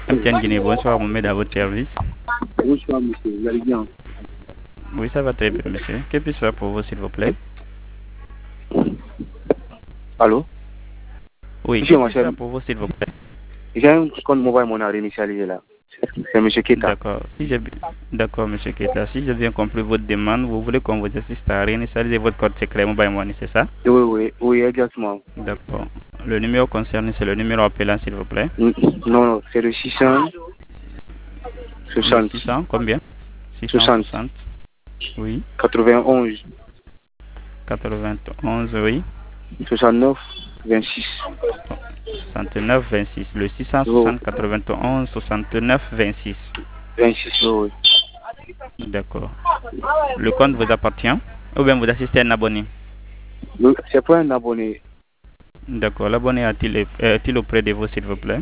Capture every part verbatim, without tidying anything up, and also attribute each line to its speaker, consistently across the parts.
Speaker 1: M T N Guinée, bonsoir, Mohamed à votre service.
Speaker 2: Bonsoir, monsieur, vous allez bien?
Speaker 1: Oui, ça va très bien, monsieur. Que puis-je faire pour vous, s'il vous plaît?
Speaker 2: Allô?
Speaker 1: Oui, que puis-je faire pour vous, s'il vous plaît?
Speaker 2: J'ai un compte mobile mon a réinitialisé là. C'est monsieur Keta.
Speaker 1: D'accord. Si j'ai... D'accord, monsieur Keta. Si j'ai bien compris votre demande, vous voulez qu'on vous assiste à réinitialiser votre code secret mobile money, c'est ça?
Speaker 2: Oui, oui, oui, exactement.
Speaker 1: D'accord. Le numéro concerné, c'est le numéro appelant, s'il vous plaît?
Speaker 2: Non, non, c'est le six cents soixante.
Speaker 1: six cents, combien? six cent soixante. Oui.
Speaker 2: quatre-vingt-onze.
Speaker 1: quatre-vingt-onze, oui.
Speaker 2: soixante-neuf, vingt-six.
Speaker 1: soixante-neuf, vingt-six. Le six cent soixante, quatre-vingt-onze, soixante-neuf, vingt-six.
Speaker 2: vingt-six, oui.
Speaker 1: D'accord. Le compte vous appartient ou bien vous assistez à un abonné?
Speaker 2: C'est pas un abonné.
Speaker 1: D'accord. L'abonné a-t-il est-il auprès de vous, s'il vous plaît?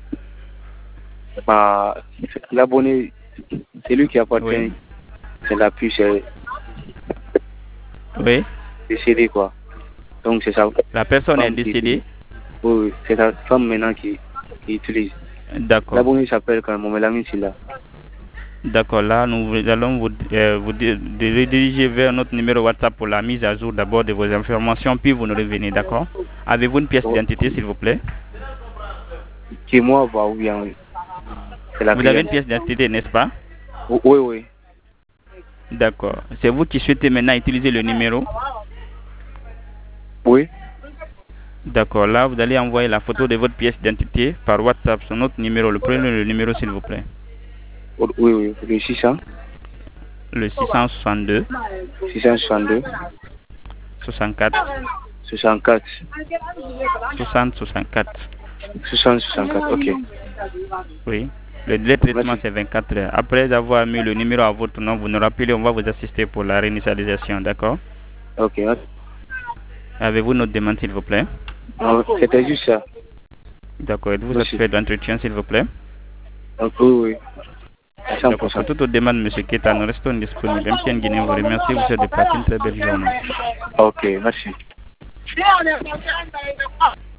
Speaker 2: Bah, l'abonné, c'est lui qui appartient.
Speaker 1: Oui.
Speaker 2: C'est la puce.
Speaker 1: Oui.
Speaker 2: Décédé, quoi. Donc, c'est ça.
Speaker 1: La personne est décédée?
Speaker 2: Oui, oui. C'est sa femme maintenant qui, qui utilise.
Speaker 1: D'accord.
Speaker 2: L'abonné s'appelle quand même Momelami Silla.
Speaker 1: D'accord, là nous allons vous, euh, vous rediriger vers notre numéro WhatsApp pour la mise à jour d'abord de vos informations, puis vous nous revenez, d'accord? Avez-vous une pièce d'identité, s'il vous plaît?
Speaker 2: Qui moi, bah, ou bien, oui.
Speaker 1: Vous avez une pièce d'identité, n'est-ce pas?
Speaker 2: Oui, oui.
Speaker 1: D'accord. C'est vous qui souhaitez maintenant utiliser le numéro?
Speaker 2: Oui.
Speaker 1: D'accord, là vous allez envoyer la photo de votre pièce d'identité par WhatsApp sur notre numéro. Le prenez le numéro, s'il vous plaît.
Speaker 2: Oui, oui, le six cents.
Speaker 1: Le six cent soixante-deux.
Speaker 2: six cent soixante-deux.
Speaker 1: soixante-quatre.
Speaker 2: soixante-quatre.
Speaker 1: soixante, soixante-quatre.
Speaker 2: soixante, soixante-quatre, ok.
Speaker 1: Oui. Le délai de traitement, c'est vingt-quatre heures. Après avoir mis le numéro à votre nom, vous nous rappelez, on va vous assister pour la réinitialisation, d'accord?
Speaker 2: Ok.
Speaker 1: Avez-vous notre demande, s'il vous plaît?
Speaker 2: C'était juste ça.
Speaker 1: D'accord. Êtes-vous satisfait de l'entretien, s'il vous plaît?
Speaker 2: Oui, oui.
Speaker 1: D'accord. Pour toute demande, M. Keta, nous restons disponibles. M T N Guinée vous remercie. Vous souhaite de passer une très belle journée.
Speaker 2: Ok, merci.